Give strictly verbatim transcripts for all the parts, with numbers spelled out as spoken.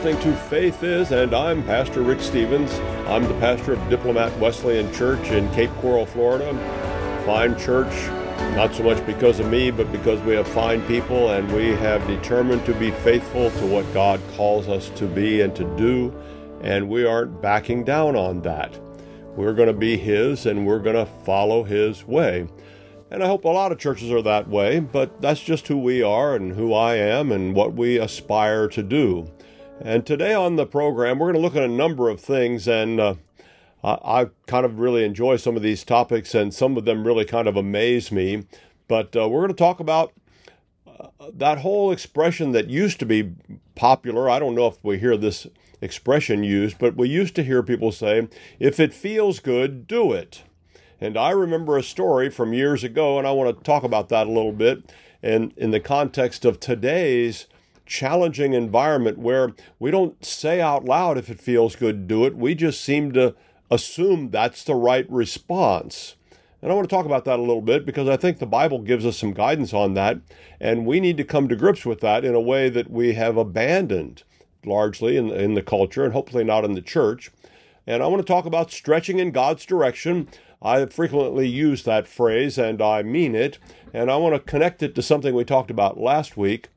listening to Faith Is, and I'm Pastor Rick Stevens. I'm the pastor of Diplomat Wesleyan Church in Cape Coral, Florida. Fine church, not so much because of me, but because we have fine people, and we have determined to be faithful to what God calls us to be and to do, and we aren't backing down on that. We're going to be His, and we're going to follow His way. And I hope a lot of churches are that way, but that's just who we are and who I am and what we aspire to do. And today on the program, we're going to look at a number of things, and uh, I, I kind of really enjoy some of these topics, and some of them really kind of amaze me. But uh, we're going to talk about uh, that whole expression that used to be popular. I don't know if we hear this expression used, but we used to hear people say, if it feels good, do it. And I remember a story from years ago, and I want to talk about that a little bit, and in the context of today's challenging environment where we don't say out loud if it feels good, do it. We just seem to assume that's the right response. And I want to talk about that a little bit because I think the Bible gives us some guidance on that, and we need to come to grips with that in a way that we have abandoned largely in, in the culture and hopefully not in the church. And I want to talk about stretching in God's direction. I frequently use that phrase, and I mean it, and I want to connect it to something we talked about last week.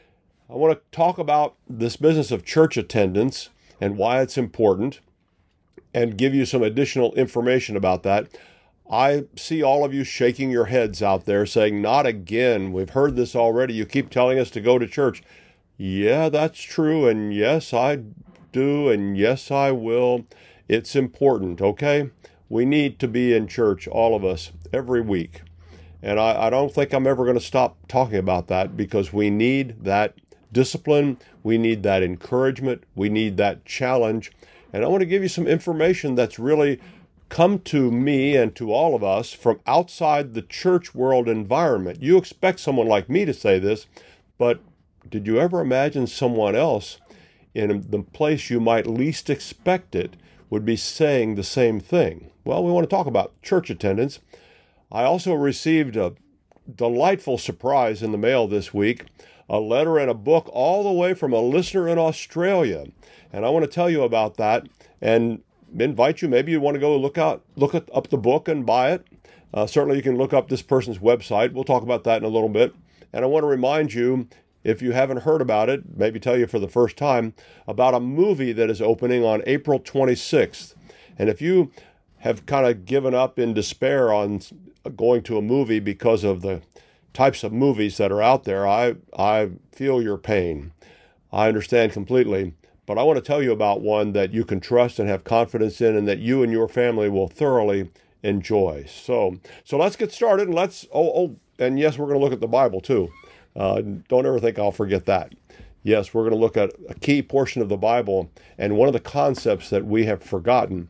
I want to talk about this business of church attendance and why it's important, and give you some additional information about that. I see all of you shaking your heads out there saying, not again. We've heard this already. You keep telling us to go to church. Yeah, that's true, and yes, I do, and yes, I will. It's important, okay? We need to be in church, all of us, every week. And I, I don't think I'm ever going to stop talking about that because we need that discipline. We need that encouragement. We need that challenge. And I want to give you some information that's really come to me and to all of us from outside the church world environment. You expect someone like me to say this, but did you ever imagine someone else in the place you might least expect it would be saying the same thing? Well, we want to talk about church attendance. I also received a delightful surprise in the mail this week, a letter and a book all the way from a listener in Australia. And I want to tell you about that and invite you, maybe you want to go look out, look at, up the book and buy it. Uh, certainly you can look up this person's website. We'll talk about that in a little bit. And I want to remind you, if you haven't heard about it, maybe tell you for the first time, about a movie that is opening on April twenty-sixth. And if you have kind of given up in despair on going to a movie because of the types of movies that are out there, I, I feel your pain. I understand completely. But I want to tell you about one that you can trust and have confidence in and that you and your family will thoroughly enjoy. So, so let's get started. And let's, oh, oh, and yes, we're going to look at the Bible too. Uh, don't ever think I'll forget that. Yes, we're going to look at a key portion of the Bible and one of the concepts that we have forgotten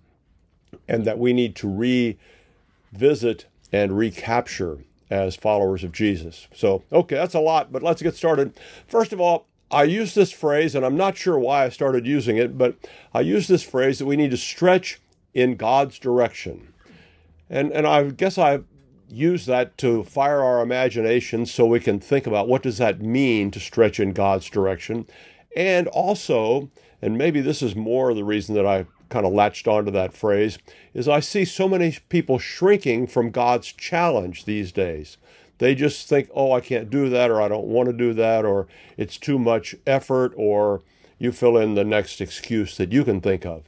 and that we need to revisit and recapture as followers of Jesus. So, okay, that's a lot, but let's get started. First of all, I use this phrase, and I'm not sure why I started using it, but I use this phrase that we need to stretch in God's direction. And, and I guess I use that to fire our imagination so we can think about what does that mean to stretch in God's direction. And also, and maybe this is more the reason that I kind of latched onto that phrase, is I see so many people shrinking from God's challenge these days. They just think, oh, I can't do that, or I don't want to do that, or it's too much effort, or you fill in the next excuse that you can think of.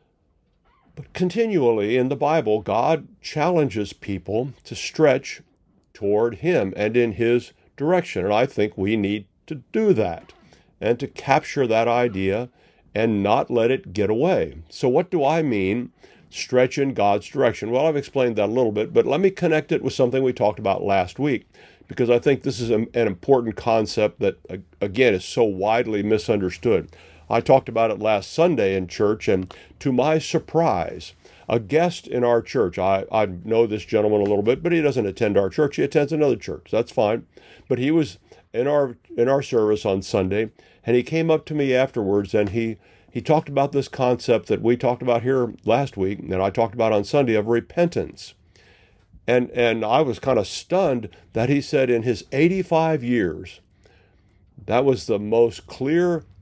But continually in the Bible, God challenges people to stretch toward Him and in His direction. And I think we need to do that and to capture that idea and not let it get away. So what do I mean, stretch in God's direction? Well, I've explained that a little bit, but let me connect it with something we talked about last week, because I think this is an important concept that, again, is so widely misunderstood. I talked about it last Sunday in church, and to my surprise, a guest in our church, I, I know this gentleman a little bit, but he doesn't attend our church. He attends another church. That's fine. But he was in our in our service on Sunday, and he came up to me afterwards, and he, he talked about this concept that we talked about here last week, and I talked about on Sunday, of repentance. And, and I was kind of stunned that he said in his eighty-five years, that was the most clear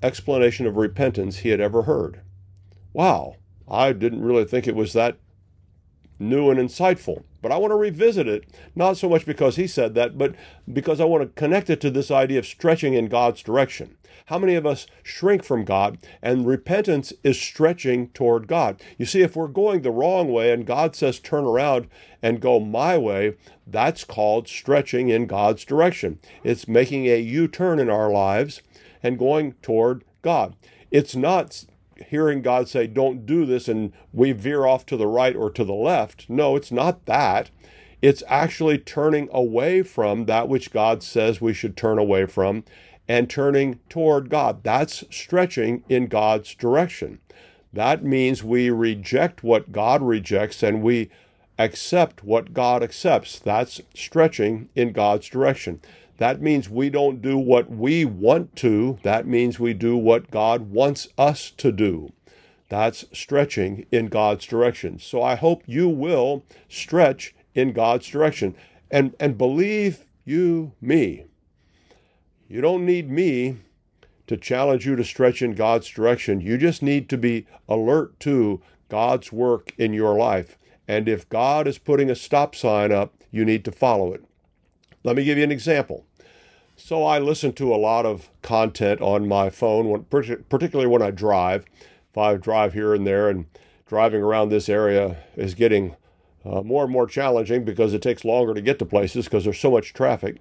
explanation of repentance he had ever heard. Wow, I didn't really think it was that new and insightful. But I want to revisit it, not so much because he said that, but because I want to connect it to this idea of stretching in God's direction. How many of us shrink from God, and repentance is stretching toward God? You see, if we're going the wrong way and God says turn around and go my way, that's called stretching in God's direction. It's making a U-turn in our lives and going toward God. It's not hearing God say, don't do this, and we veer off to the right or to the left. No, it's not that. It's actually turning away from that which God says we should turn away from and turning toward God. That's stretching in God's direction. That means we reject what God rejects and we accept what God accepts. That's stretching in God's direction. That means we don't do what we want to. That means we do what God wants us to do. That's stretching in God's direction. So I hope you will stretch in God's direction. And, and believe you me, you don't need me to challenge you to stretch in God's direction. You just need to be alert to God's work in your life. And if God is putting a stop sign up, you need to follow it. Let me give you an example. So I listen to a lot of content on my phone, when, particularly when I drive. If I drive here and there, and driving around this area is getting uh, more and more challenging because it takes longer to get to places because there's so much traffic.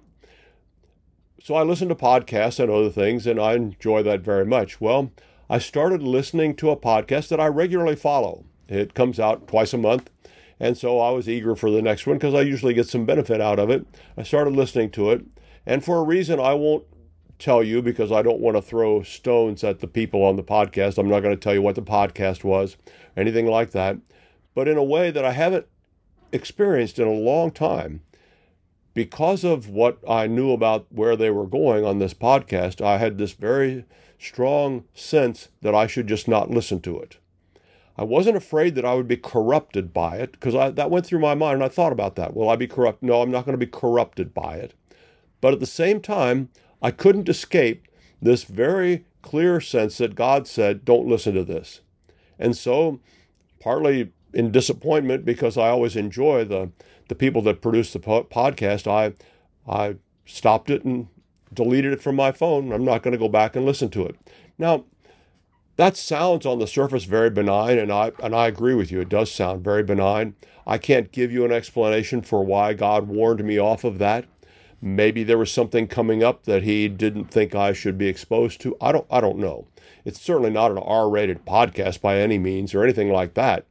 So I listen to podcasts and other things, and I enjoy that very much. Well, I started listening to a podcast that I regularly follow. It comes out twice a month. And so I was eager for the next one because I usually get some benefit out of it. I started listening to it. And for a reason I won't tell you because I don't want to throw stones at the people on the podcast. I'm not going to tell you what the podcast was, anything like that. But in a way that I haven't experienced in a long time, because of what I knew about where they were going on this podcast, I had this very strong sense that I should just not listen to it. I wasn't afraid that I would be corrupted by it, because I, that went through my mind, and I thought about that. Will I be corrupt? No, I'm not going to be corrupted by it. But at the same time, I couldn't escape this very clear sense that God said, don't listen to this. And so, partly in disappointment, because I always enjoy the, the people that produce the po- podcast, I, I stopped it and deleted it from my phone. I'm not going to go back and listen to it. Now, that sounds on the surface very benign, and I and I agree with you. It does sound very benign. I can't give you an explanation for why God warned me off of that. Maybe there was something coming up that he didn't think I should be exposed to. I don't I don't know. It's certainly not an R-rated podcast by any means or anything like that.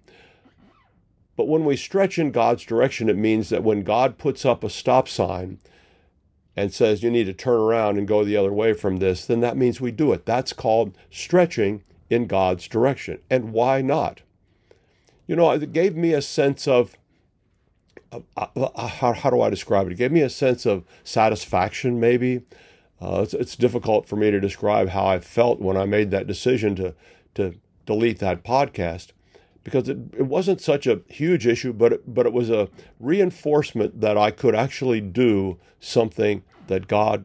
But when we stretch in God's direction, it means that when God puts up a stop sign and says you need to turn around and go the other way from this, then that means we do it. That's called stretching in God's direction. And why not? You know, it gave me a sense of, of uh, how, how do I describe it? It gave me a sense of satisfaction, maybe. Uh, it's, it's difficult for me to describe how I felt when I made that decision to, to delete that podcast, because it, it wasn't such a huge issue, but it, but it was a reinforcement that I could actually do something that God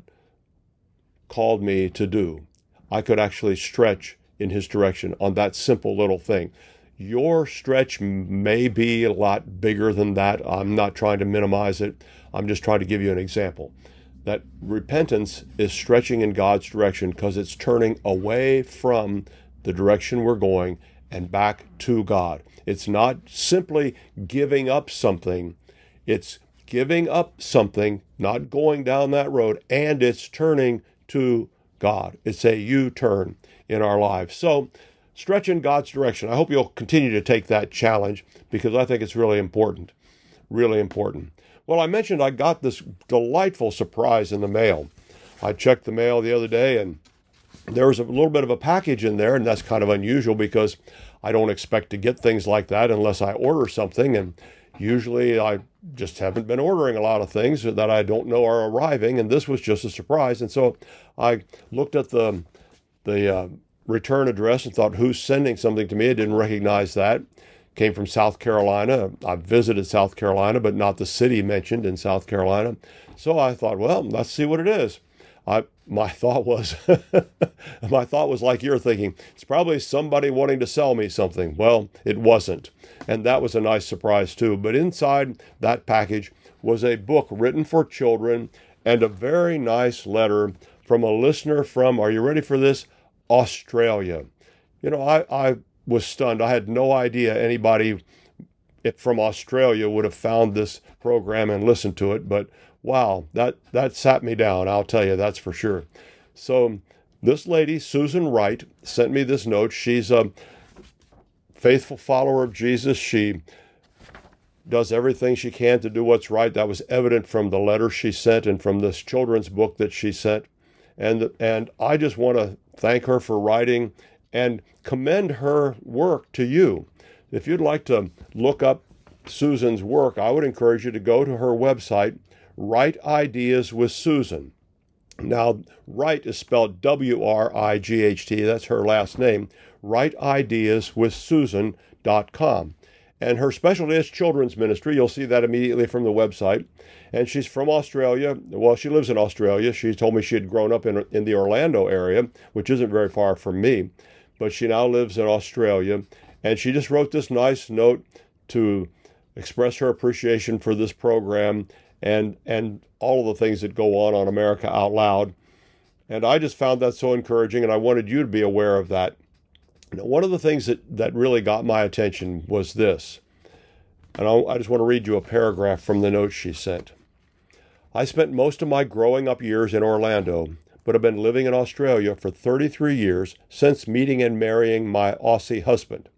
called me to do. I could actually stretch in his direction on that simple little thing. Your stretch may be a lot bigger than that. I'm not trying to minimize it. I'm just trying to give you an example. That repentance is stretching in God's direction because it's turning away from the direction we're going and back to God. It's not simply giving up something. It's giving up something, not going down that road, and it's turning to God. It's a U-turn in our lives. So stretch in God's direction. I hope you'll continue to take that challenge because I think it's really important. Really important. Well, I mentioned I got this delightful surprise in the mail. I checked the mail the other day and there was a little bit of a package in there, and that's kind of unusual because I don't expect to get things like that unless I order something, and usually I just haven't been ordering a lot of things that I don't know are arriving, and this was just a surprise. And so I looked at the the uh, return address and thought, who's sending something to me? I didn't recognize that. Came from South Carolina. I've visited South Carolina, but not the city mentioned in South Carolina. So I thought, well, let's see what it is. I my thought was, my thought was like you're thinking, it's probably somebody wanting to sell me something. Well, it wasn't. And that was a nice surprise too. But inside that package was a book written for children and a very nice letter from a listener from, are you ready for this? Australia. You know, I, I was stunned. I had no idea anybody from Australia would have found this program and listened to it, but wow, that, that sat me down, I'll tell you, that's for sure. So this lady, Susan Wright, sent me this note. She's a faithful follower of Jesus. She does everything she can to do what's right. That was evident from the letter she sent and from this children's book that she sent. And, and I just want to thank her for writing and commend her work to you. If you'd like to look up Susan's work, I would encourage you to go to her website, Right Ideas with Susan. Now, Wright is spelled W R I G H T. That's her last name, right ideas with susan dot com. And her specialty is children's ministry. You'll see that immediately from the website. And she's from Australia. Well, she lives in Australia. She told me she had grown up in, in the Orlando area, which isn't very far from me. But she now lives in Australia. And she just wrote this nice note to express her appreciation for this program and and all of the things that go on on America Out Loud. And I just found that so encouraging, and I wanted you to be aware of that. Now, one of the things that, that really got my attention was this. And I'll, I just want to read you a paragraph from the note she sent. I spent most of my growing up years in Orlando, but have been living in Australia for thirty-three years since meeting and marrying my Aussie husband.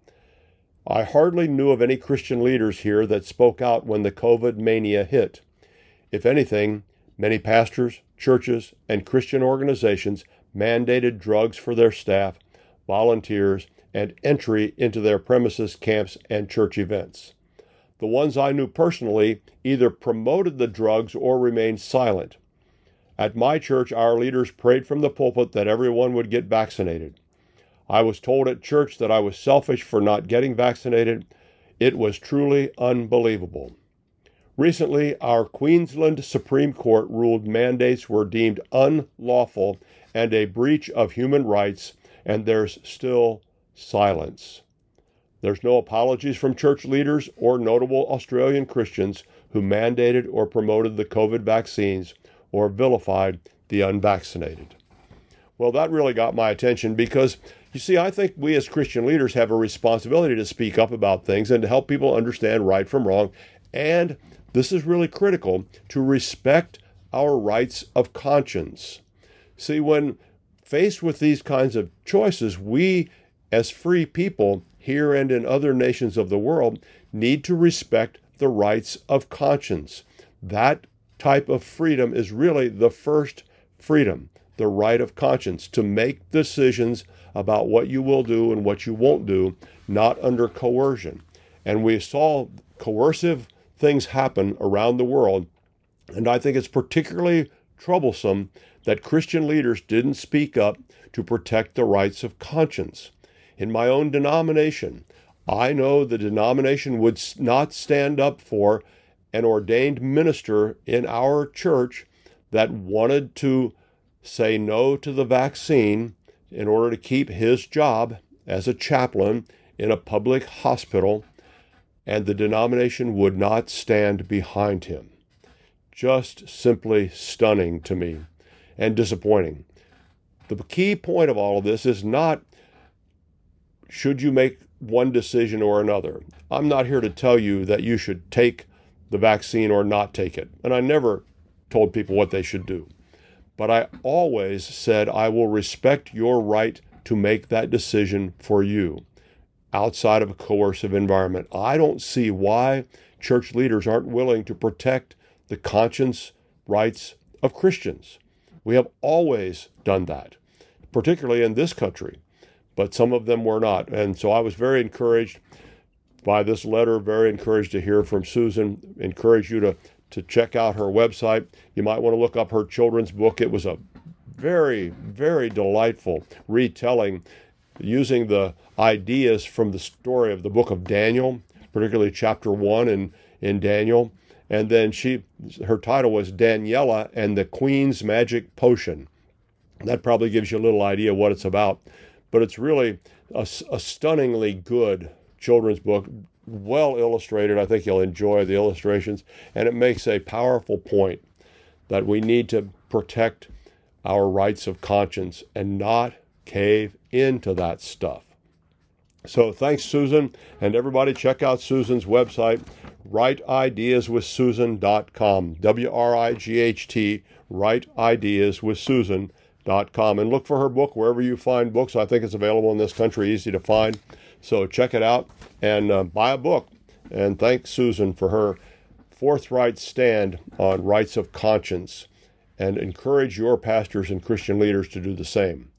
I hardly knew of any Christian leaders here that spoke out when the COVID mania hit. If anything, many pastors, churches, and Christian organizations mandated drugs for their staff, volunteers, and entry into their premises, camps, and church events. The ones I knew personally either promoted the drugs or remained silent. At my church, our leaders prayed from the pulpit that everyone would get vaccinated. I was told at church that I was selfish for not getting vaccinated. It was truly unbelievable. Recently, our Queensland Supreme Court ruled mandates were deemed unlawful and a breach of human rights, and there's still silence. There's no apologies from church leaders or notable Australian Christians who mandated or promoted the COVID vaccines or vilified the unvaccinated. Well, that really got my attention because, you see, I think we as Christian leaders have a responsibility to speak up about things and to help people understand right from wrong. And this is really critical, to respect our rights of conscience. See, when faced with these kinds of choices, we as free people here and in other nations of the world need to respect the rights of conscience. That type of freedom is really the first freedom, the right of conscience, to make decisions about what you will do and what you won't do, not under coercion. And we saw coercive things happen around the world, and I think it's particularly troublesome that Christian leaders didn't speak up to protect the rights of conscience. In my own denomination, I know the denomination would not stand up for an ordained minister in our church that wanted to say no to the vaccine in order to keep his job as a chaplain in a public hospital, and the denomination would not stand behind him. Just simply stunning to me and disappointing. The key point of all of this is not should you make one decision or another. I'm not here to tell you that you should take the vaccine or not take it. And I never told people what they should do. But I always said I will respect your right to make that decision for you outside of a coercive environment. I don't see why church leaders aren't willing to protect the conscience rights of Christians. We have always done that, particularly in this country, but some of them were not. And so I was very encouraged by this letter, very encouraged to hear from Susan, encourage you to, to check out her website. You might want to look up her children's book. It was a very, very delightful retelling using the ideas from the story of the book of Daniel, particularly chapter one in, in Daniel. And then she, her title was Daniela and the Queen's Magic Potion. That probably gives you a little idea what it's about. But it's really a, a stunningly good children's book, well illustrated. I think you'll enjoy the illustrations. And it makes a powerful point that we need to protect our rights of conscience and not cave into that stuff. So thanks, Susan. And everybody check out Susan's website, right ideas with susan dot com. W R I G H T, right ideas with susan dot com. And look for her book wherever you find books. I think it's available in this country, easy to find. So check it out and uh, buy a book. And thanks, Susan, for her forthright stand on rights of conscience, and encourage your pastors and Christian leaders to do the same.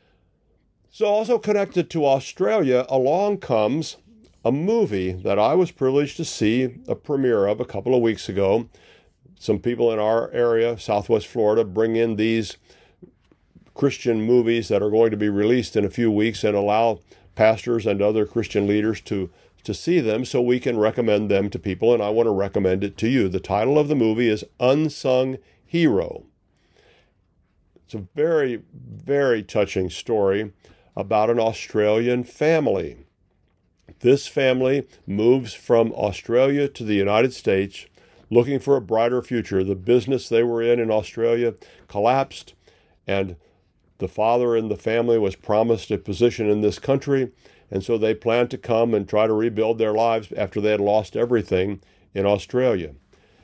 So also connected to Australia, along comes a movie that I was privileged to see a premiere of a couple of weeks ago. Some people in our area, Southwest Florida, bring in these Christian movies that are going to be released in a few weeks and allow pastors and other Christian leaders to, to see them so we can recommend them to people, and I want to recommend it to you. The title of the movie is Unsung Hero. It's a very, very touching story about an Australian family. This family moves from Australia to the United States looking for a brighter future. The business they were in in Australia collapsed, and the father in the family was promised a position in this country, and so they planned to come and try to rebuild their lives after they had lost everything in Australia.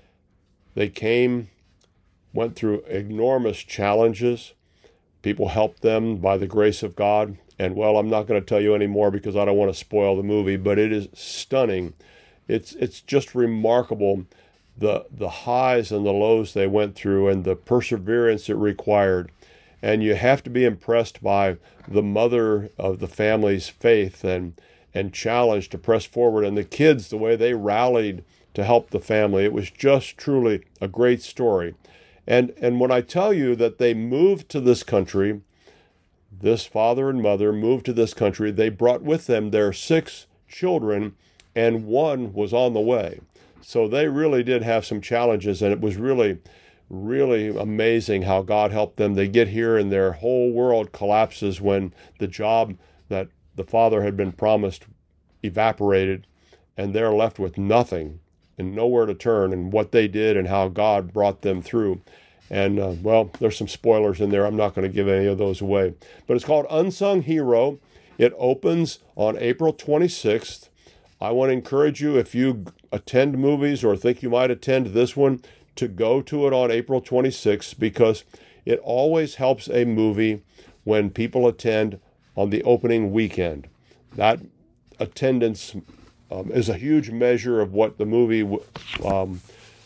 They came, went through enormous challenges. People helped them by the grace of God. And, well, I'm not going to tell you any more because I don't want to spoil the movie, but it is stunning. It's it's just remarkable, the the highs and the lows they went through and the perseverance it required. And you have to be impressed by the mother of the family's faith and, and challenge to press forward. And the kids, the way they rallied to help the family. It was just truly a great story. And and when I tell you that they moved to this country, this father and mother moved to this country, they brought with them their six children, and one was on the way. So they really did have some challenges, and it was really, really amazing how God helped them. They get here, and their whole world collapses when the job that the father had been promised evaporated, and they're left with nothing and nowhere to turn, and what they did and how God brought them through. And, uh, well, there's some spoilers in there. I'm not going to give any of those away. But it's called Unsung Hero. It opens on April twenty-sixth. I want to encourage you, if you attend movies or think you might attend this one, to go to it on April twenty-sixth, because it always helps a movie when people attend on the opening weekend. That attendance um, is a huge measure of what the movie um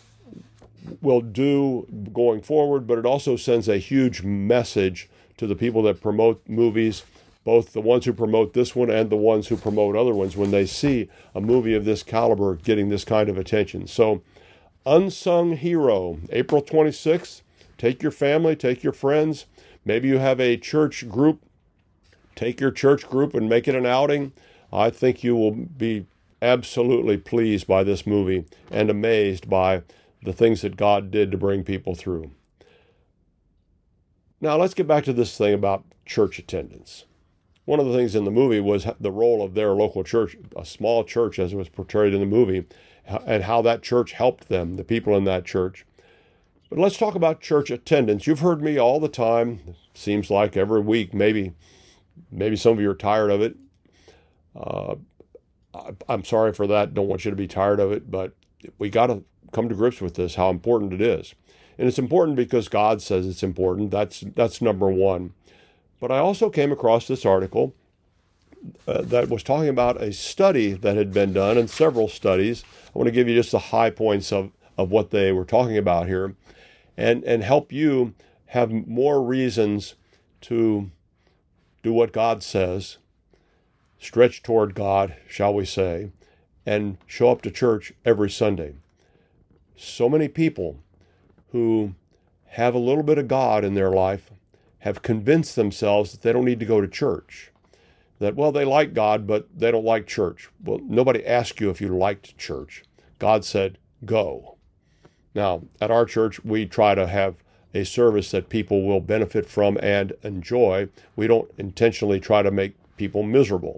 will do going forward, but it also sends a huge message to the people that promote movies, both the ones who promote this one and the ones who promote other ones, when they see a movie of this caliber getting this kind of attention. So, Unsung Hero, April twenty-sixth. Take your family, take your friends. Maybe you have a church group. Take your church group and make it an outing. I think you will be absolutely pleased by this movie and amazed by the things that God did to bring people through. Now, let's get back to this thing about church attendance. One of the things in the movie was the role of their local church, a small church as it was portrayed in the movie, and how that church helped them, the people in that church. But let's talk about church attendance. You've heard me all the time, it seems like every week, maybe, maybe some of you are tired of it. Uh, I'm sorry for that, don't want you to be tired of it, but we got to come to grips with this, how important it is. And it's important because God says it's important. That's that's number one. But I also came across this article uh, that was talking about a study that had been done, and several studies. I want to give you just the high points of, of what they were talking about here, and, and help you have more reasons to do what God says, stretch toward God, shall we say, and show up to church every Sunday. So many people who have a little bit of God in their life have convinced themselves that they don't need to go to church. That, well, they like God, but they don't like church. Well, nobody asked you if you liked church. God said, go. Now, at our church, we try to have a service that people will benefit from and enjoy. We don't intentionally try to make people miserable.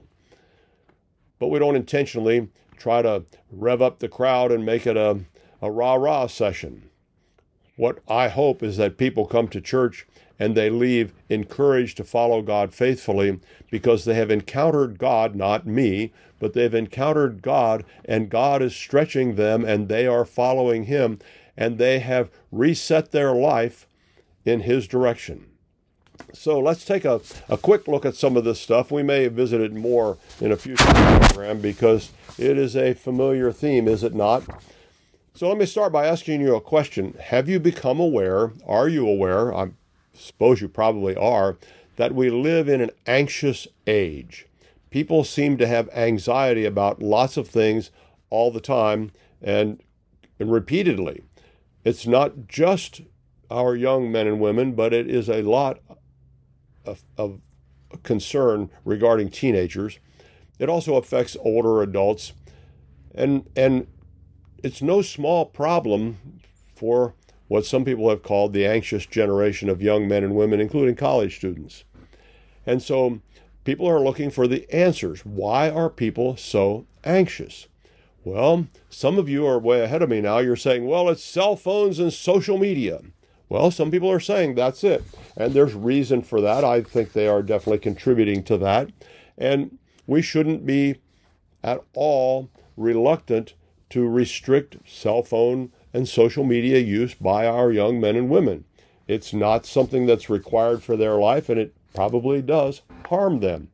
But we don't intentionally try to rev up the crowd and make it a, a rah-rah session. What I hope is that people come to church and they leave encouraged to follow God faithfully because they have encountered God, not me, but they've encountered God, and God is stretching them and they are following Him, and they have reset their life in His direction. So let's take a, a quick look at some of this stuff. We may visit it more in a future program because it is a familiar theme, is it not? So let me start by asking you a question. Have you become aware, are you aware, I suppose you probably are, that we live in an anxious age? People seem to have anxiety about lots of things all the time and, and repeatedly. It's not just our young men and women, but it is a lot of, of concern regarding teenagers. It also affects older adults. And, and it's no small problem for what some people have called the anxious generation of young men and women, including college students. And so people are looking for the answers. Why are people so anxious? Well, some of you are way ahead of me now. You're saying, well, it's cell phones and social media. Well, some people are saying that's it. And there's reason for that. I think they are definitely contributing to that. And we shouldn't be at all reluctant to restrict cell phone and social media use by our young men and women. It's not something that's required for their life, and it probably does harm them.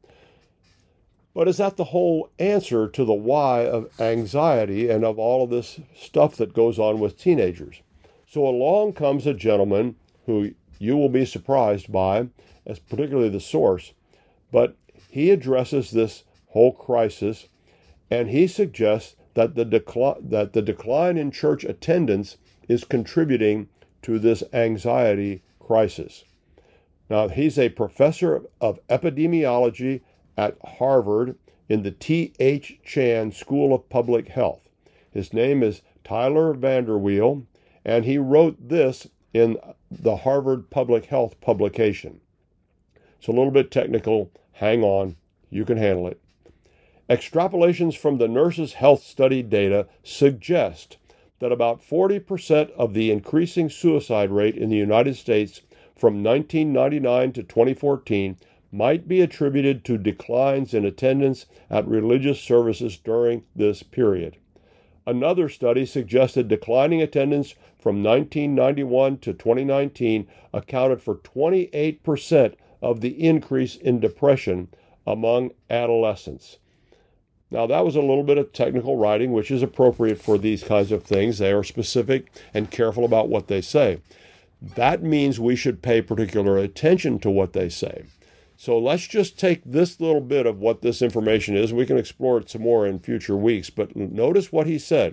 But is that the whole answer to the why of anxiety and of all of this stuff that goes on with teenagers? So along comes a gentleman who you will be surprised by, as particularly the source, but he addresses this whole crisis, and he suggests that the decline that the decline in church attendance is contributing to this anxiety crisis. Now, he's a professor of epidemiology at Harvard in the T H Chan School of Public Health. His name is Tyler Vanderweel, and he wrote this in the Harvard Public Health publication. It's a little bit technical. Hang on. You can handle it. Extrapolations from the Nurses' Health Study data suggest that about forty percent of the increasing suicide rate in the United States from nineteen ninety-nine to twenty fourteen might be attributed to declines in attendance at religious services during this period. Another study suggested declining attendance from nineteen ninety-one to twenty nineteen accounted for twenty-eight percent of the increase in depression among adolescents. Now, that was a little bit of technical writing, which is appropriate for these kinds of things. They are specific and careful about what they say. That means we should pay particular attention to what they say. So let's just take this little bit of what this information is. We can explore it some more in future weeks, but notice what he said.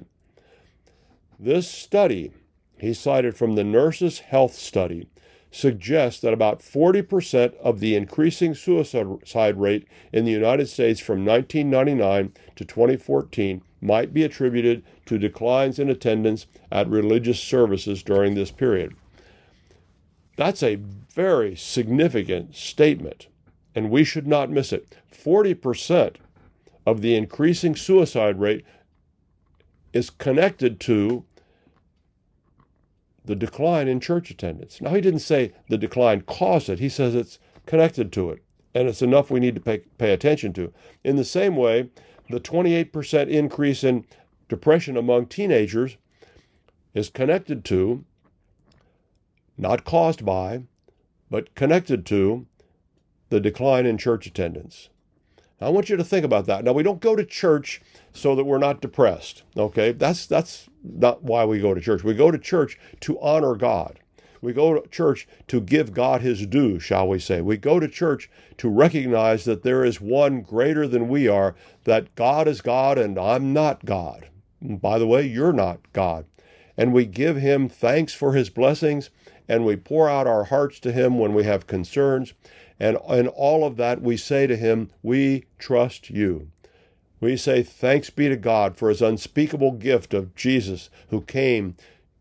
This study, he cited from the Nurses' Health Study, suggests that about forty percent of the increasing suicide rate in the United States from nineteen ninety-nine to twenty fourteen might be attributed to declines in attendance at religious services during this period. That's a very significant statement, and we should not miss it. forty percent of the increasing suicide rate is connected to the decline in church attendance. Now, he didn't say the decline caused it. He says it's connected to it, and it's enough we need to pay, pay attention to. In the same way, the twenty-eight percent increase in depression among teenagers is connected to, not caused by, but connected to the decline in church attendance. Now, I want you to think about that. Now, we don't go to church so that we're not depressed, okay? That's that's not why we go to church. We go to church to honor God. We go to church to give God his due, shall we say. We go to church to recognize that there is one greater than we are, that God is God and I'm not God. And by the way, you're not God. And we give him thanks for his blessings, and we pour out our hearts to him when we have concerns. And in all of that, we say to him, we trust you. We say thanks be to God for his unspeakable gift of Jesus, who came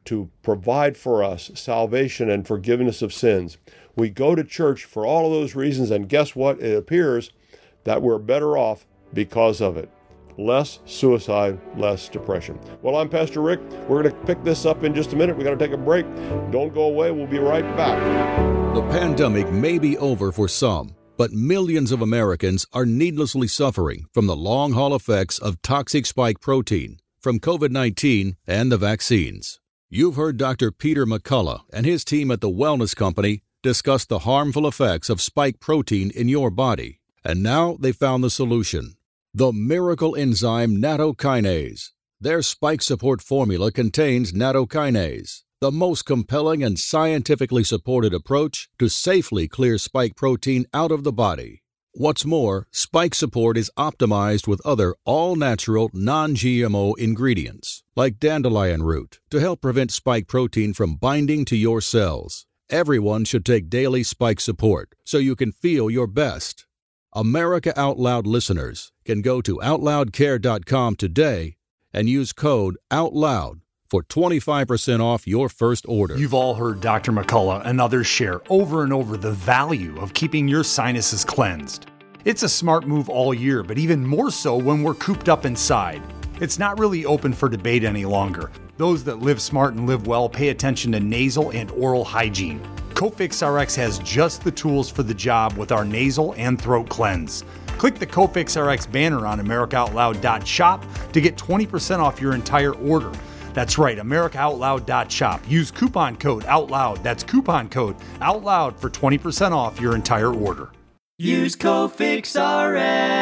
to provide for us salvation and forgiveness of sins. We go to church for all of those reasons, and guess what? It appears that we're better off because of it. Less suicide, less depression. Well, I'm Pastor Rick. We're going to pick this up in just a minute. We're going to take a break. Don't go away. We'll be right back. The pandemic may be over for some, but millions of Americans are needlessly suffering from the long-haul effects of toxic spike protein from covid nineteen and the vaccines. You've heard Doctor Peter McCullough and his team at the Wellness Company discuss the harmful effects of spike protein in your body, and now they found the solution. The miracle enzyme nattokinase. Their spike support formula contains nattokinase, the most compelling and scientifically supported approach to safely clear spike protein out of the body. What's more, spike support is optimized with other all-natural, non-G M O ingredients, like dandelion root, to help prevent spike protein from binding to your cells. Everyone should take daily spike support so you can feel your best. America Out Loud listeners can go to out loud care dot com today and use code OUTLOUD for twenty-five percent off your first order. You've all heard Doctor McCullough and others share over and over the value of keeping your sinuses cleansed. It's a smart move all year, but even more so when we're cooped up inside. It's not really open for debate any longer. Those that live smart and live well pay attention to nasal and oral hygiene. Cofix R X has just the tools for the job with our nasal and throat cleanse. Click the Cofix R X banner on america out loud dot shop to get twenty percent off your entire order. That's right, america out loud dot shop. Use coupon code OUTLOUD. That's coupon code OUTLOUD for twenty percent off your entire order. Use Cofix R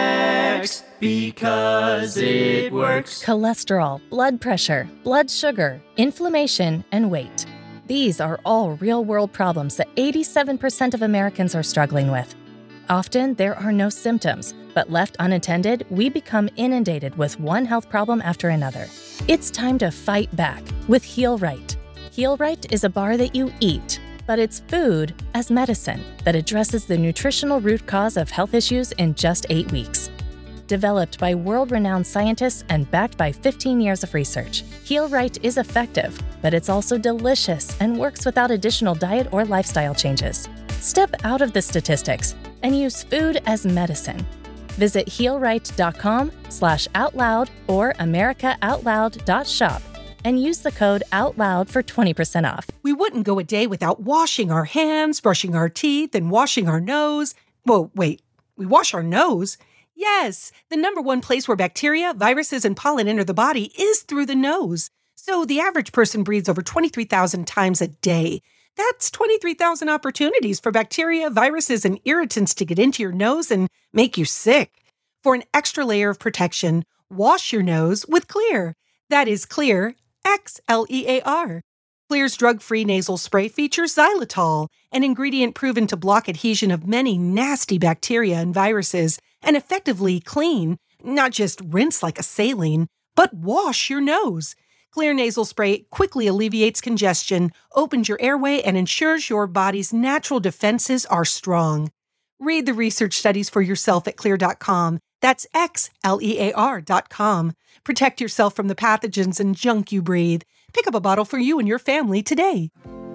X because it works. Cholesterol, blood pressure, blood sugar, inflammation, and weight. These are all real-world problems that eighty-seven percent of Americans are struggling with. Often, there are no symptoms, but left unattended, we become inundated with one health problem after another. It's time to fight back with Heal Right. Heal Right is a bar that you eat, but it's food as medicine that addresses the nutritional root cause of health issues in just eight weeks. Developed by world-renowned scientists and backed by fifteen years of research, Heal Right is effective, but it's also delicious and works without additional diet or lifestyle changes. Step out of the statistics and use food as medicine. Visit heal right dot com slash out loud or america out loud dot shop and use the code OUTLOUD for twenty percent off. We wouldn't go a day without washing our hands, brushing our teeth, and washing our nose. Whoa, wait, we wash our nose? Yes, the number one place where bacteria, viruses, and pollen enter the body is through the nose. So the average person breathes over twenty-three thousand times a day. That's twenty-three thousand opportunities for bacteria, viruses, and irritants to get into your nose and make you sick. For an extra layer of protection, wash your nose with Xlear. That is Xlear, X L E A R. Xlear's drug-free nasal spray features xylitol, an ingredient proven to block adhesion of many nasty bacteria and viruses, and effectively clean, not just rinse like a saline, but wash your nose. Xlear nasal spray quickly alleviates congestion, opens your airway, and ensures your body's natural defenses are strong. Read the research studies for yourself at xlear dot com. That's X L E A R dot com. Protect yourself from the pathogens and junk you breathe. Pick up a bottle for you and your family today.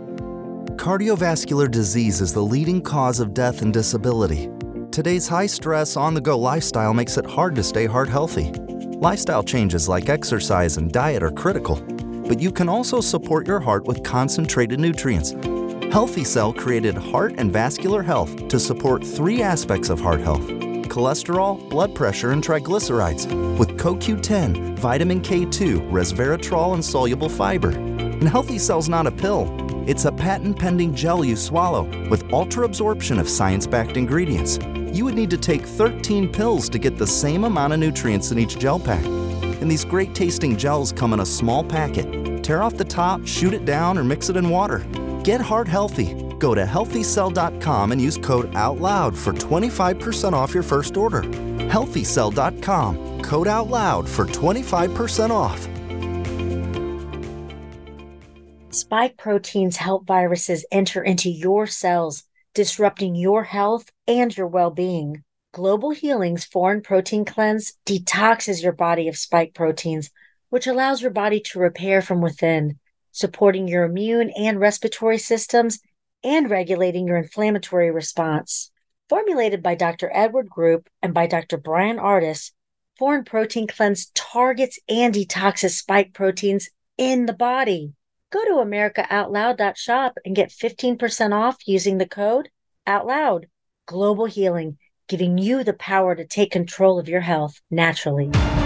Cardiovascular disease is the leading cause of death and disability. Today's high-stress, on-the-go lifestyle makes it hard to stay heart healthy. Lifestyle changes like exercise and diet are critical, but you can also support your heart with concentrated nutrients. Healthy Cell created Heart and Vascular Health to support three aspects of heart health: cholesterol, blood pressure, and triglycerides, with C O Q ten, vitamin K two, resveratrol, and soluble fiber. And Healthy Cell's not a pill. It's a patent-pending gel you swallow with ultra-absorption of science-backed ingredients. You would need to take thirteen pills to get the same amount of nutrients in each gel pack. And these great-tasting gels come in a small packet. Tear off the top, shoot it down, or mix it in water. Get heart healthy. Go to healthy cell dot com and use code OUTLOUD for twenty-five percent off your first order. healthy cell dot com, code OUTLOUD for twenty-five percent off. Spike proteins help viruses enter into your cells, disrupting your health and your well-being. Global Healing's Foreign Protein Cleanse detoxes your body of spike proteins, which allows your body to repair from within. supporting your immune and respiratory systems and regulating your inflammatory response. Formulated by Doctor Edward Group and by Doctor Brian Ardis, Foreign Protein Cleanse targets and detoxes spike proteins in the body. Go to america out loud dot shop and get fifteen percent off using the code OUTLOUD. Global healing, giving you the power to take control of your health naturally.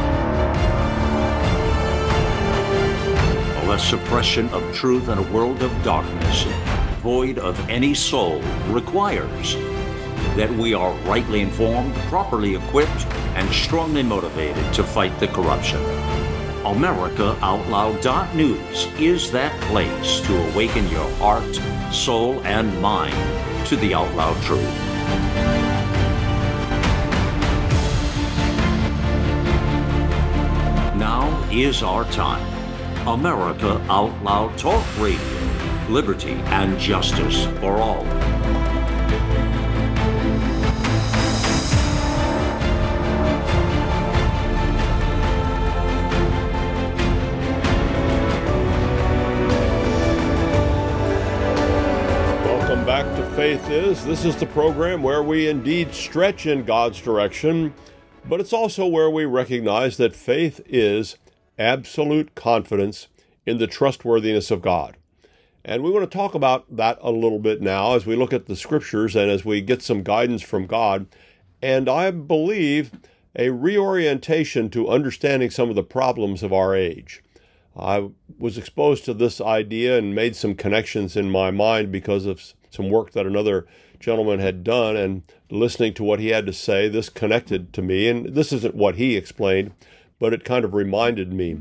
The suppression of truth in a world of darkness, void of any soul, requires that we are rightly informed, properly equipped, and strongly motivated to fight the corruption. america out loud dot news is that place to awaken your heart, soul, and mind to the out loud truth. Now is our time. America Out Loud Talk Radio. Liberty and justice for all. Welcome back to Faith Is. This is the program where we indeed stretch in God's direction, but it's also where we recognize that faith is absolute confidence in the trustworthiness of God. And we want to talk about that a little bit now as we look at the scriptures and as we get some guidance from God. And I believe a reorientation to understanding some of the problems of our age. I was exposed to this idea and made some connections in my mind because of some work that another gentleman had done, and listening to what he had to say, this connected to me. And this isn't what he explained, but it kind of reminded me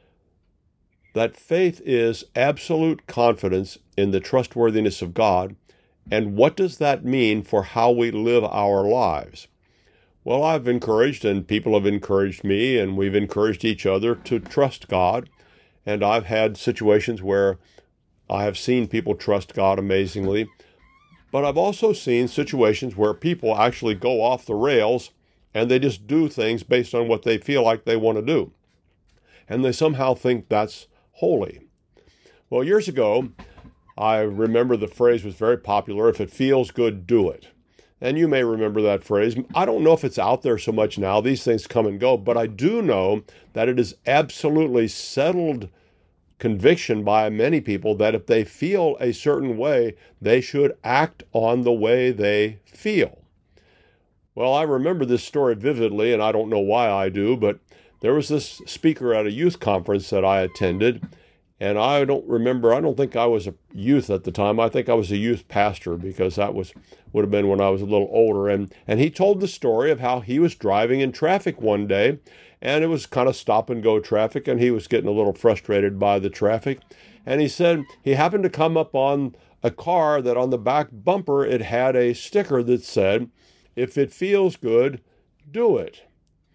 that faith is absolute confidence in the trustworthiness of God. And what does that mean for how we live our lives? Well, I've encouraged, and people have encouraged me, and we've encouraged each other to trust God. And I've had situations where I have seen people trust God amazingly, but I've also seen situations where people actually go off the rails and they just do things based on what they feel like they want to do. And they somehow think that's holy. Well, years ago, I remember the phrase was very popular, if it feels good, do it. And you may remember that phrase. I don't know if it's out there so much now. These things come and go. But I do know that it is absolutely settled conviction by many people that if they feel a certain way, they should act on the way they feel. Well, I remember this story vividly, and I don't know why I do, but there was this speaker at a youth conference that I attended, and I don't remember, I don't think I was a youth at the time. I think I was a youth pastor, because that was would have been when I was a little older. And, and he told the story of how he was driving in traffic one day, and it was kind of stop and go traffic, and he was getting a little frustrated by the traffic. And he said he happened to come up on a car that on the back bumper, it had a sticker that said, if it feels good, do it.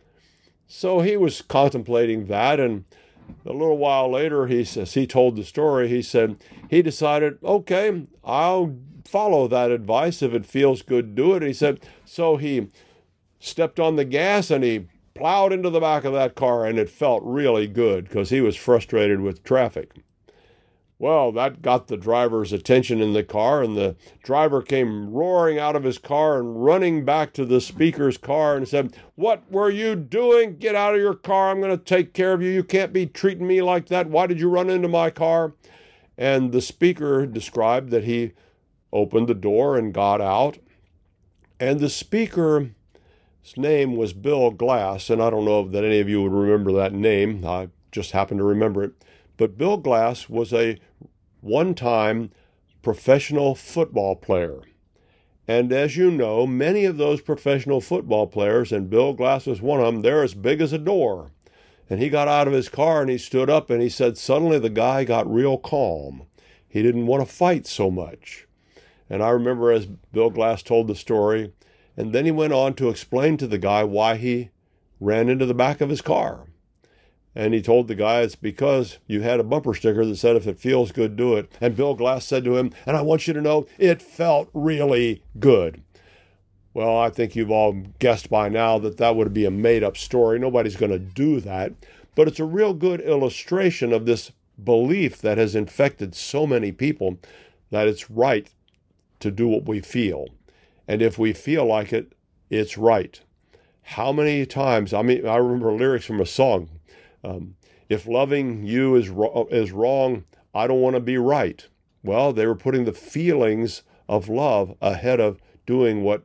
So he was contemplating that, and a little while later, he says, he told the story, he said, he decided, okay, I'll follow that advice. If it feels good, do it. And he said, so he stepped on the gas and he plowed into the back of that car, and it felt really good because he was frustrated with traffic. Well, that got the driver's attention in the car, and the driver came roaring out of his car and running back to the speaker's car and said, what were you doing? Get out of your car. I'm going to take care of you. You can't be treating me like that. Why did you run into my car? And the speaker described that he opened the door and got out. And the speaker's name was Bill Glass, and I don't know that any of you would remember that name. I just happen to remember it. But Bill Glass was a one-time professional football player. And as you know, many of those professional football players, and Bill Glass was one of them, they're as big as a door. And he got out of his car and he stood up and he said, suddenly the guy got real calm. He didn't want to fight so much. And I remember as Bill Glass told the story, and then he went on to explain to the guy why he ran into the back of his car. And he told the guy, it's because you had a bumper sticker that said, if it feels good, do it. And Bill Glass said to him, and I want you to know, it felt really good. Well, I think you've all guessed by now that that would be a made-up story. Nobody's going to do that. But it's a real good illustration of this belief that has infected so many people that it's right to do what we feel. And if we feel like it, it's right. How many times, I mean, I remember lyrics from a song, um, if loving you is, ro- is wrong, I don't want to be right. Well, they were putting the feelings of love ahead of doing what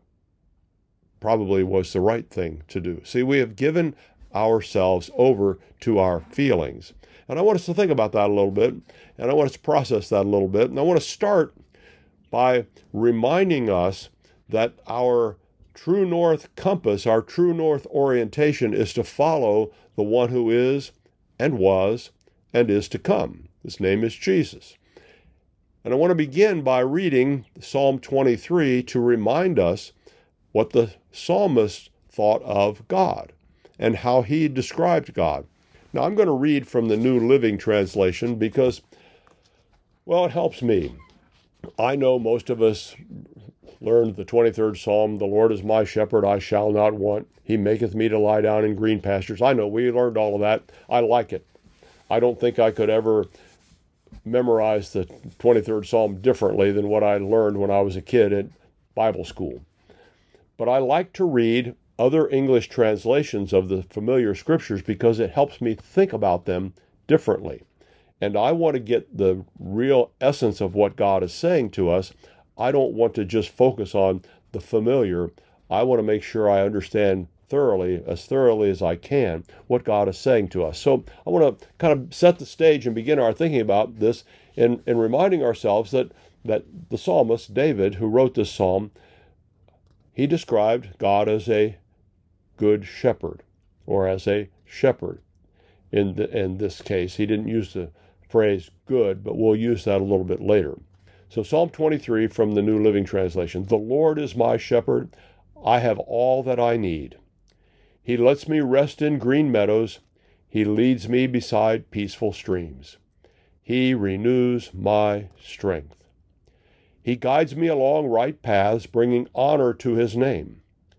probably was the right thing to do. See, we have given ourselves over to our feelings. And I want us to think about that a little bit, and I want us to process that a little bit. And I want to start by reminding us that our true north compass, our true north orientation is to follow the one who is and was and is to come. His name is Jesus. And I want to begin by reading Psalm twenty-three to remind us what the psalmist thought of God and how he described God. Now, I'm going to read from the New Living Translation because, well, it helps me. I know most of us learned the twenty-third Psalm, the Lord is my shepherd, I shall not want. He maketh me to lie down in green pastures. I know we learned all of that. I like it. I don't think I could ever memorize the twenty-third Psalm differently than what I learned when I was a kid at Bible school. But I like to read other English translations of the familiar scriptures because it helps me think about them differently. And I want to get the real essence of what God is saying to us. I don't want to just focus on the familiar. I want to make sure I understand thoroughly, as thoroughly as I can, what God is saying to us. So I want to kind of set the stage and begin our thinking about this in, in reminding ourselves that, that the psalmist, David, who wrote this psalm, he described God as a good shepherd, or as a shepherd. In, the, in this case, he didn't use the phrase good, but we'll use that a little bit later. So Psalm twenty-three from the New Living Translation. The Lord is my shepherd. I have all that I need. He lets me rest in green meadows. He leads me beside peaceful streams. He renews my strength. He guides me along right paths, bringing honor to his name.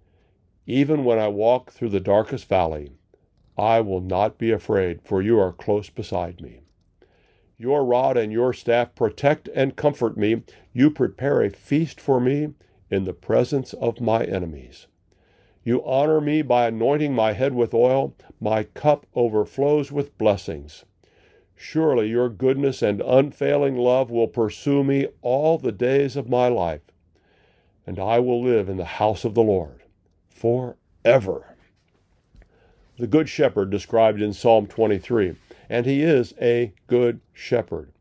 Even when I walk through the darkest valley, I will not be afraid, for you are close beside me. Your rod and your staff protect and comfort me. You prepare a feast for me in the presence of my enemies. You honor me by anointing my head with oil. My cup overflows with blessings. Surely your goodness and unfailing love will pursue me all the days of my life, and I will live in the house of the Lord forever. The Good Shepherd described in Psalm twenty-three, and he is a good shepherd.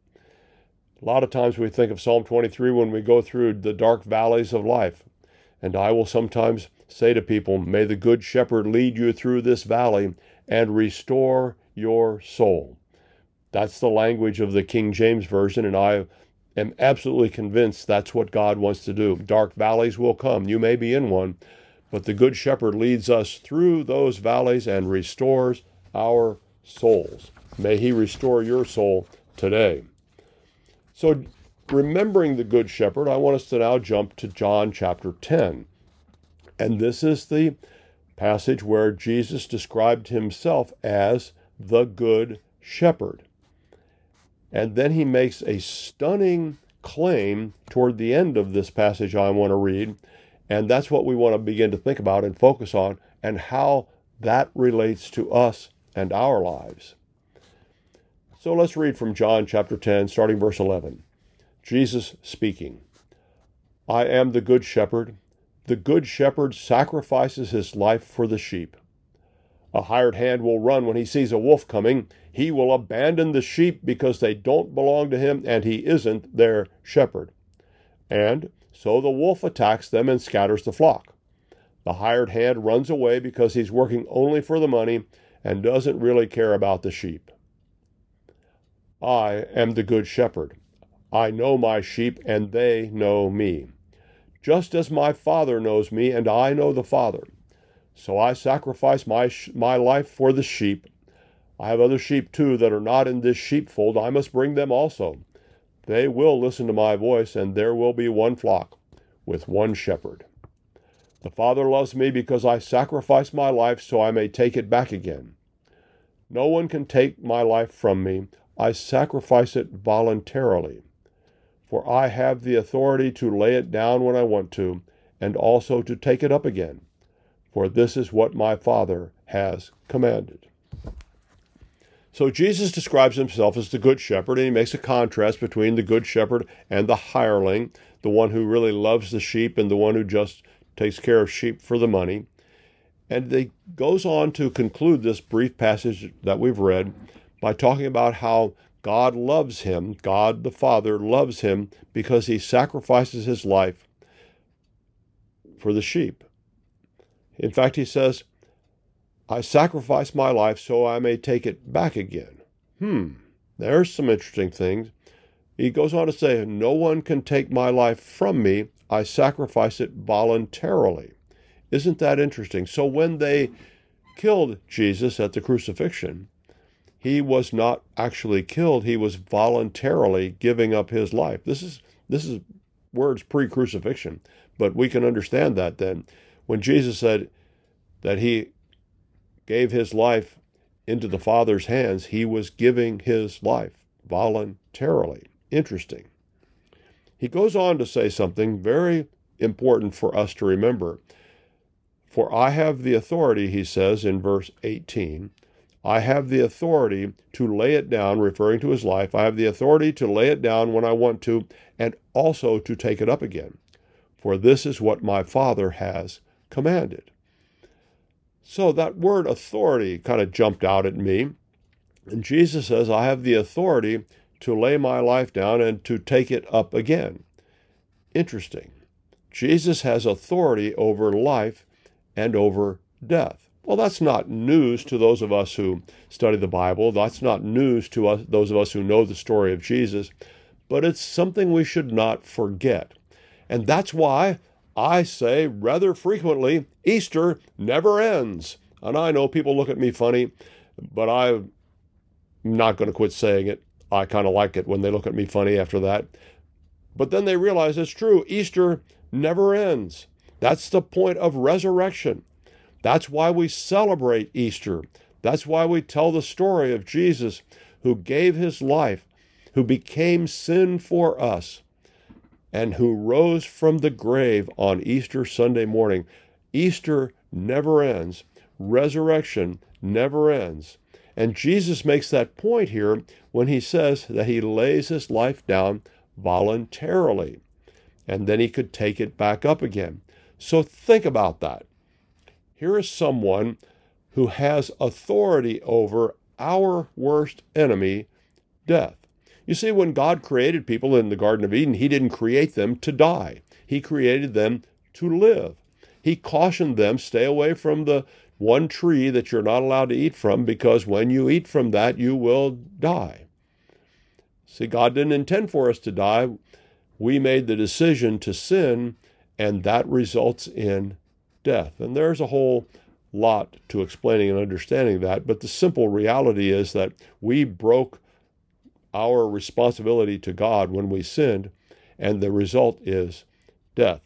A lot of times we think of Psalm twenty-three when we go through the dark valleys of life, and I will sometimes say to people, may the Good Shepherd lead you through this valley and restore your soul. That's the language of the King James Version, and I am absolutely convinced that's what God wants to do. Dark valleys will come. You may be in one, but the Good Shepherd leads us through those valleys and restores our souls. May he restore your soul today. So, remembering the Good Shepherd, I want us to now jump to John chapter ten. And this is the passage where Jesus described himself as the Good Shepherd. And then he makes a stunning claim toward the end of this passage I want to read. And that's what we want to begin to think about and focus on, and how that relates to us and our lives. So let's read from John chapter ten, starting verse eleven. Jesus speaking. I am the good shepherd. The good shepherd sacrifices his life for the sheep. A hired hand will run when he sees a wolf coming. He will abandon the sheep because they don't belong to him and he isn't their shepherd. And so the wolf attacks them and scatters the flock. The hired hand runs away because he's working only for the money and doesn't really care about the sheep. I am the good shepherd. I know my sheep and they know me. Just as my Father knows me and I know the Father. So I sacrifice my, my life for the sheep. I have other sheep too that are not in this sheepfold. I must bring them also. They will listen to my voice, and there will be one flock with one shepherd. The Father loves me because I sacrifice my life so I may take it back again. No one can take my life from me. I sacrifice it voluntarily. For I have the authority to lay it down when I want to, and also to take it up again. For this is what my Father has commanded. So Jesus describes himself as the Good Shepherd, and he makes a contrast between the Good Shepherd and the hireling, the one who really loves the sheep and the one who just takes care of sheep for the money. And he goes on to conclude this brief passage that we've read by talking about how God loves him, God the Father loves him because he sacrifices his life for the sheep. In fact, he says, I sacrifice my life so I may take it back again. Hmm, there's some interesting things. He goes on to say, no one can take my life from me. I sacrifice it voluntarily. Isn't that interesting? So when they killed Jesus at the crucifixion, he was not actually killed. He was voluntarily giving up his life. This is this is words pre-crucifixion, but we can understand that then. When Jesus said that he gave his life into the Father's hands, he was giving his life voluntarily. Interesting. He goes on to say something very important for us to remember. For I have the authority, he says in verse eighteen, I have the authority to lay it down, referring to his life. I have the authority to lay it down when I want to, and also to take it up again. For this is what my Father has commanded. So that word authority kind of jumped out at me. And Jesus says, I have the authority to lay my life down and to take it up again. Interesting. Jesus has authority over life and over death. Well, that's not news to those of us who study the Bible. That's not news to us, those of us who know the story of Jesus. But it's something we should not forget. And that's why I say rather frequently, Easter never ends. And I know people look at me funny, but I'm not going to quit saying it. I kind of like it when they look at me funny after that. But then they realize it's true. Easter never ends. That's the point of resurrection. That's why we celebrate Easter. That's why we tell the story of Jesus who gave his life, who became sin for us, and who rose from the grave on Easter Sunday morning. Easter never ends. Resurrection never ends. And Jesus makes that point here when he says that he lays his life down voluntarily, and then he could take it back up again. So think about that. Here is someone who has authority over our worst enemy, death. You see, when God created people in the Garden of Eden, he didn't create them to die. He created them to live. He cautioned them, stay away from the one tree that you're not allowed to eat from, because when you eat from that, you will die. See, God didn't intend for us to die. We made the decision to sin, and that results in death. And there's a whole lot to explaining and understanding that, but the simple reality is that we broke our responsibility to God when we sinned, and the result is death.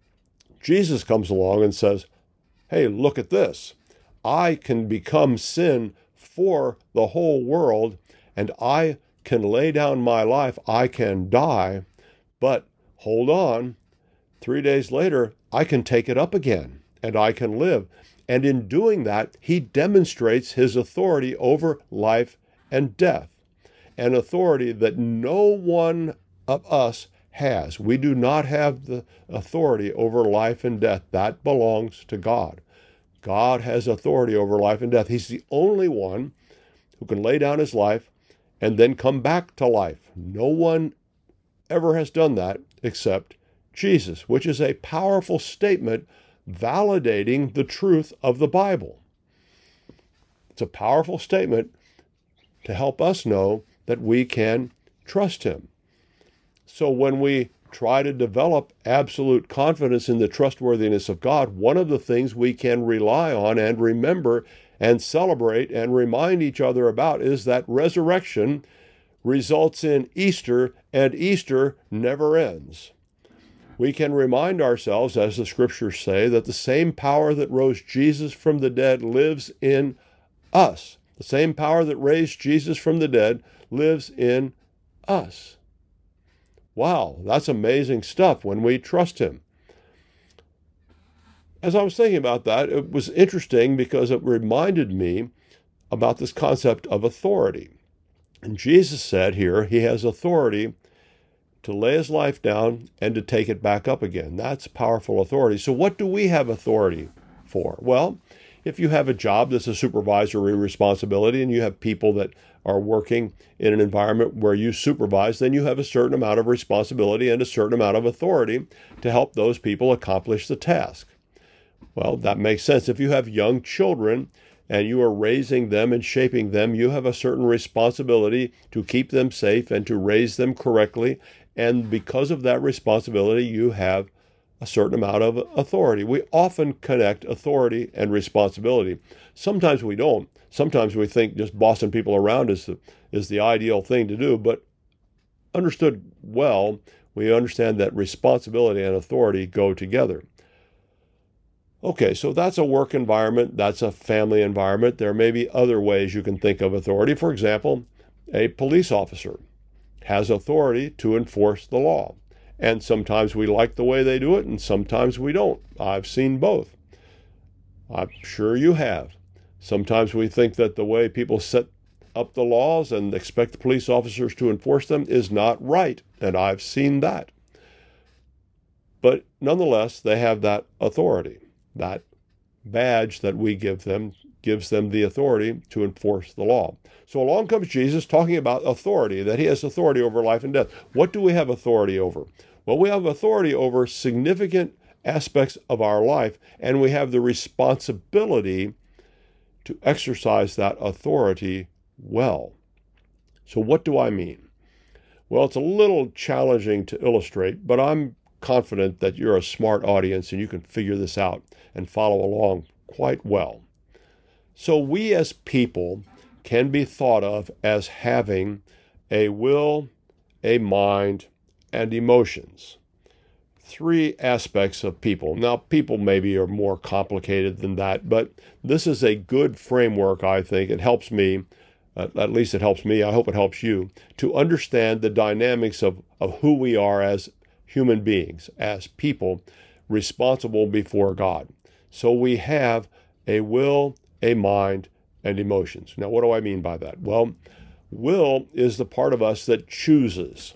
Jesus comes along and says, hey, look at this. I can become sin for the whole world, and I can lay down my life. I can die, but hold on. Three days later, I can take it up again, and I can live. And in doing that, he demonstrates his authority over life and death, an authority that no one of us has. We do not have the authority over life and death. That belongs to God. God has authority over life and death. He's the only one who can lay down his life and then come back to life. No one ever has done that except Jesus, which is a powerful statement validating the truth of the Bible. It's a powerful statement to help us know that we can trust him. So when we try to develop absolute confidence in the trustworthiness of God, one of the things we can rely on and remember and celebrate and remind each other about is that resurrection results in Easter, and Easter never ends. We can remind ourselves, as the scriptures say, that the same power that rose Jesus from the dead lives in us. The same power that raised Jesus from the dead lives in us. Wow, that's amazing stuff when we trust him. As I was thinking about that, it was interesting because it reminded me about this concept of authority. And Jesus said here he has authority to lay his life down and to take it back up again. That's powerful authority. So what do we have authority for? Well, if you have a job that's a supervisory responsibility and you have people that are working in an environment where you supervise, then you have a certain amount of responsibility and a certain amount of authority to help those people accomplish the task. Well, that makes sense. If you have young children and you are raising them and shaping them, you have a certain responsibility to keep them safe and to raise them correctly. And because of that responsibility, you have a certain amount of authority. We often connect authority and responsibility. Sometimes we don't. Sometimes we think just bossing people around is the, is the ideal thing to do. But understood well, we understand that responsibility and authority go together. Okay, so that's a work environment. That's a family environment. There may be other ways you can think of authority. For example, a police officer has authority to enforce the law. And sometimes we like the way they do it, and sometimes we don't. I've seen both. I'm sure you have. Sometimes we think that the way people set up the laws and expect the police officers to enforce them is not right, and I've seen that. But nonetheless, they have that authority. That badge that we give them gives them the authority to enforce the law. So along comes Jesus talking about authority, that he has authority over life and death. What do we have authority over? Well, we have authority over significant aspects of our life, and we have the responsibility to exercise that authority well. So what do I mean? Well, it's a little challenging to illustrate, but I'm confident that you're a smart audience and you can figure this out and follow along quite well. So we as people can be thought of as having a will, a mind, and emotions. Three aspects of people. Now, people maybe are more complicated than that, but this is a good framework, I think. It helps me, uh, at least it helps me, I hope it helps you, to understand the dynamics of, of who we are as human beings, as people responsible before God. So we have a will, a mind, and emotions. Now, what do I mean by that? Well, will is the part of us that chooses.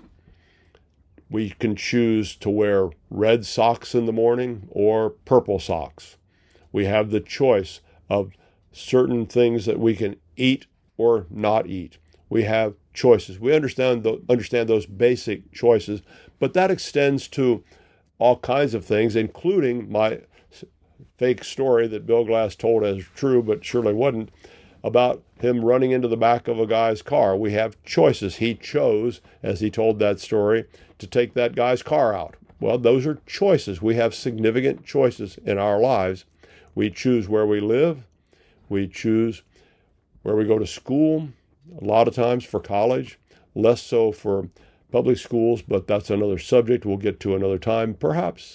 We can choose to wear red socks in the morning or purple socks. We have the choice of certain things that we can eat or not eat. We have choices. We understand the, understand those basic choices, but that extends to all kinds of things, including my fake story that Bill Glass told as true, but surely wasn't, about him running into the back of a guy's car. We have choices. He chose, as he told that story, to take that guy's car out. Well, those are choices. We have significant choices in our lives. We choose where we live. We choose where we go to school, a lot of times for college, less so for public schools, but that's another subject we'll get to another time, perhaps.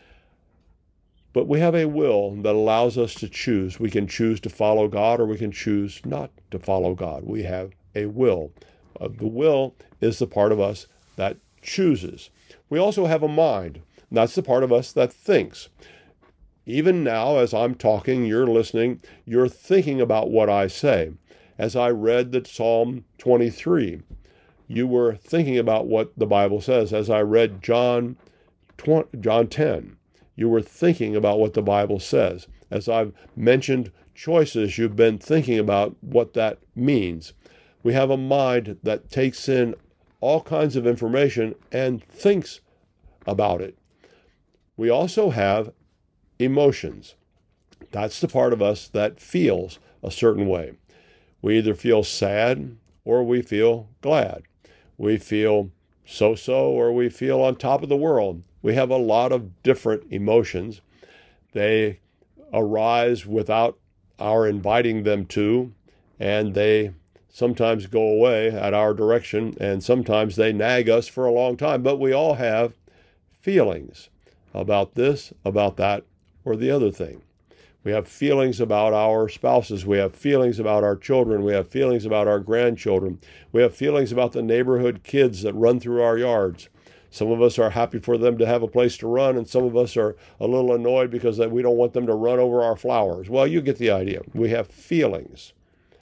But we have a will that allows us to choose. We can choose to follow God or we can choose not to follow God. We have a will. Uh, the will is the part of us that chooses. We also have a mind. That's the part of us that thinks. Even now, as I'm talking, you're listening, you're thinking about what I say. As I read the Psalm twenty-three, you were thinking about what the Bible says. As I read John, John ten, you were thinking about what the Bible says. As I've mentioned choices, you've been thinking about what that means. We have a mind that takes in all kinds of information and thinks about it. We also have emotions. That's the part of us that feels a certain way. We either feel sad or we feel glad. We feel so-so or we feel on top of the world. We have a lot of different emotions. They arise without our inviting them to, and they sometimes go away at our direction, and sometimes they nag us for a long time. But we all have feelings about this, about that, or the other thing. We have feelings about our spouses. We have feelings about our children. We have feelings about our grandchildren. We have feelings about the neighborhood kids that run through our yards. Some of us are happy for them to have a place to run, and some of us are a little annoyed because we don't want them to run over our flowers. Well, you get the idea. We have feelings.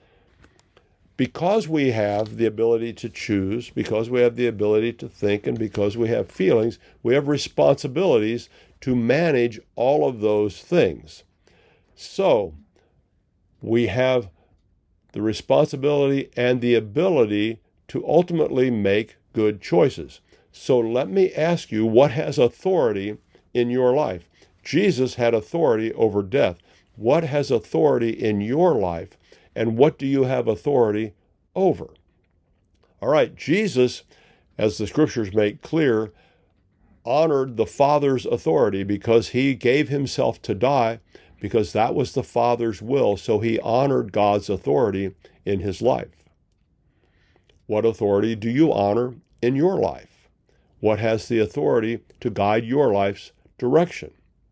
Because we have the ability to choose, because we have the ability to think, and because we have feelings, we have responsibilities to manage all of those things. So, we have the responsibility and the ability to ultimately make good choices. So let me ask you, what has authority in your life? Jesus had authority over death. What has authority in your life, and what do you have authority over? All right, Jesus, as the scriptures make clear, honored the Father's authority because he gave himself to die, because that was the Father's will, so he honored God's authority in his life. What authority do you honor in your life? What has the authority to guide your life's direction?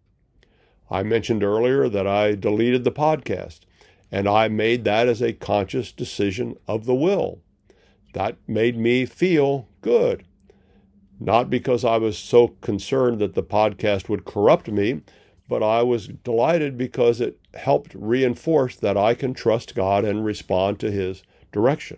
I mentioned earlier that I deleted the podcast, and I made that as a conscious decision of the will. That made me feel good. Not because I was so concerned that the podcast would corrupt me, but I was delighted because it helped reinforce that I can trust God and respond to his direction.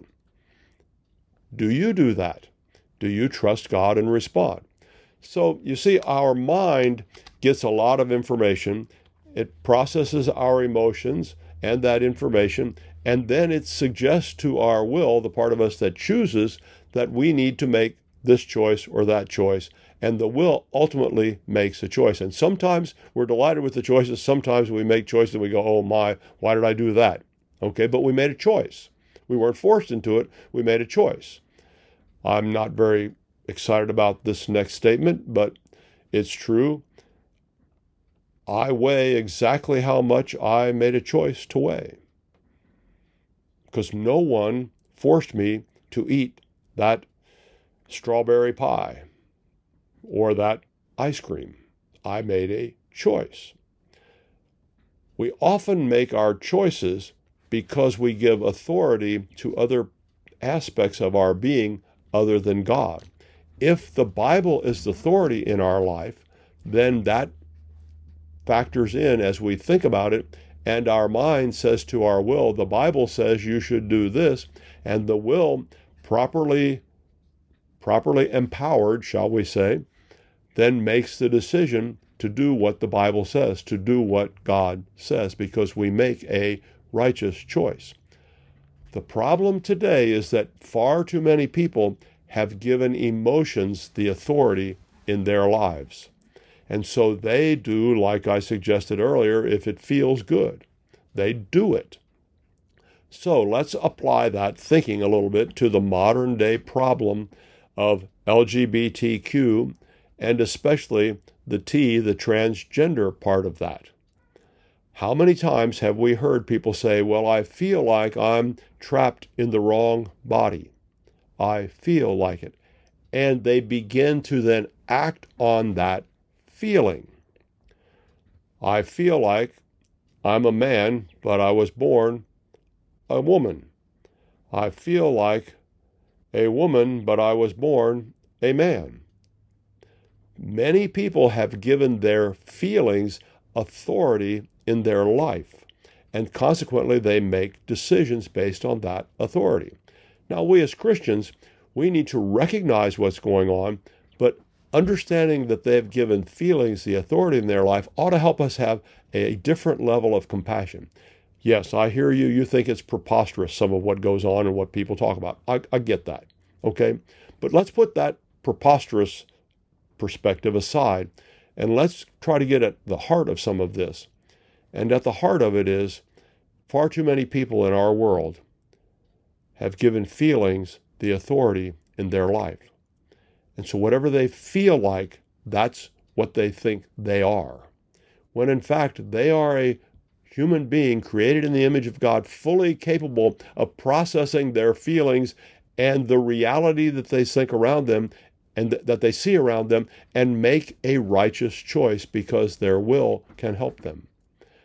Do you do that? Do you trust God and respond? So, you see, our mind gets a lot of information. It processes our emotions and that information, and then it suggests to our will, the part of us that chooses, that we need to make this choice or that choice, and the will ultimately makes a choice. And sometimes we're delighted with the choices. Sometimes we make choices and we go, oh my, why did I do that? Okay, but we made a choice. We weren't forced into it. We made a choice. I'm not very excited about this next statement, but it's true. I weigh exactly how much I made a choice to weigh, because no one forced me to eat that strawberry pie or that ice cream. I made a choice. We often make our choices because we give authority to other aspects of our being other than God. If the Bible is the authority in our life, then that factors in as we think about it, and our mind says to our will, the Bible says you should do this, and the will, properly properly empowered, shall we say, then makes the decision to do what the Bible says, to do what God says, because we make a righteous choice. The problem today is that far too many people have given emotions the authority in their lives. And so they do, like I suggested earlier, if it feels good, they do it. So let's apply that thinking a little bit to the modern day problem of L G B T Q, and especially the T, the transgender part of that. How many times have we heard people say, well, I feel like I'm trapped in the wrong body. I feel like it. And they begin to then act on that feeling. I feel like I'm a man, but I was born a woman. I feel like a woman, but I was born a man. Many people have given their feelings authority in their life, and consequently they make decisions based on that authority. Now, we as Christians, we need to recognize what's going on, but understanding that they've given feelings the authority in their life ought to help us have a different level of compassion. Yes, I hear you. You think it's preposterous, some of what goes on and what people talk about. I, I get that, okay? But let's put that preposterous perspective aside, and let's try to get at the heart of some of this. And at the heart of it is, far too many people in our world have given feelings the authority in their life. And so whatever they feel like, that's what they think they are. When in fact, they are a human being created in the image of God, fully capable of processing their feelings and the reality that they think around them and th- that they see around them, and make a righteous choice because their will can help them.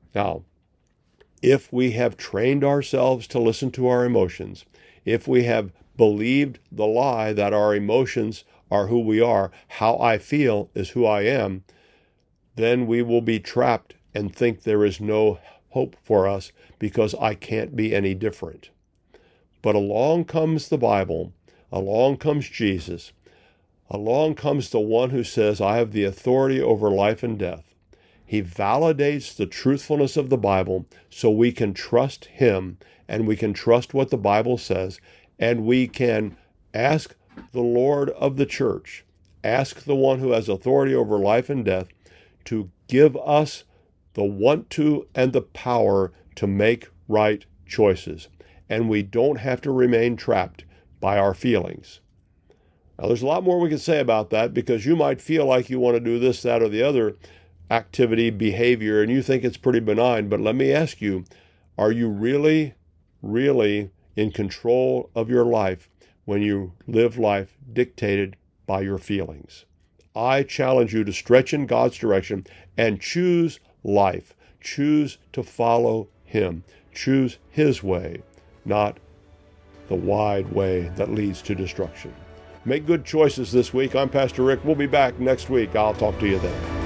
Now, if we have trained ourselves to listen to our emotions, if we have believed the lie that our emotions are who we are, how I feel is who I am, then we will be trapped and think there is no hope for us because I can't be any different. But along comes the Bible, along comes Jesus, along comes the one who says, I have the authority over life and death. He validates the truthfulness of the Bible so we can trust him and we can trust what the Bible says, and we can ask the Lord of the church, ask the one who has authority over life and death to give us the want to and the power to make right choices. And we don't have to remain trapped by our feelings. Now, there's a lot more we can say about that, because you might feel like you want to do this, that, or the other activity, behavior, and you think it's pretty benign. But let me ask you, are you really, really in control of your life when you live life dictated by your feelings? I challenge you to stretch in God's direction and choose life. Choose to follow him. Choose his way, not the wide way that leads to destruction. Make good choices this week. I'm Pastor Rick. We'll be back next week. I'll talk to you then.